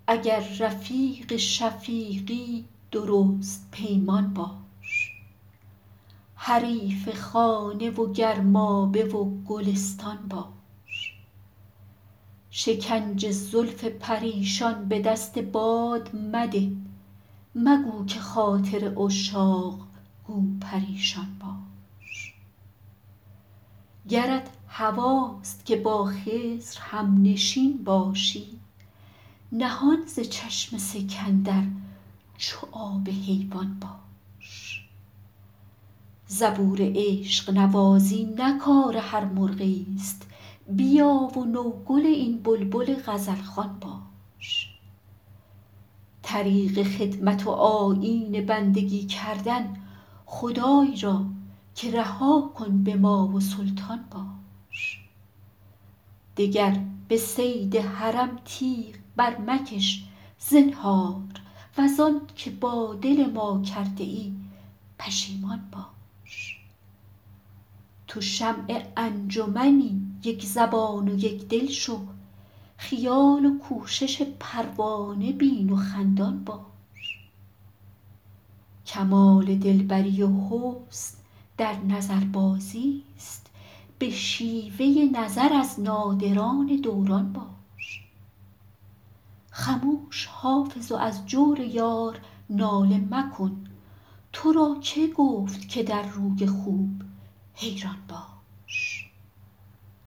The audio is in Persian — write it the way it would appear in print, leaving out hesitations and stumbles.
اگر رفیق شفیقی درست پیمان باش. حریف خانه و گرمابه و گلستان باش. شکنج زلف پریشان به دست باد مده، مگو که خاطر عشاق گو پریشان باش. گرت هواست که با خضر همنشین باشی، نهان ز چشم سکندر چو آب حیوان باش. زبور عشق نوازی نه کار هر مرغی است، بیا و نوگل این بلبل غزلخوان باش. طریق خدمت و آیین بندگی کردن خدای را که رها کن به ما و سلطان باش. دگر به صید حرم تیغ بر مکش زنهار، وزان که با دل ما کرده ای پشیمان باش. تو شمع انجمنی یک زبان و یک دل شو، خیال و کوشش پروانه بین و خندان باش. کمال دلبری و حسن در نظربازی است، به شیوه نظر از نادران دوران باش. خموش حافظ و از جور یار ناله مکن، تو را که گفت که در روی خوب حیران باش.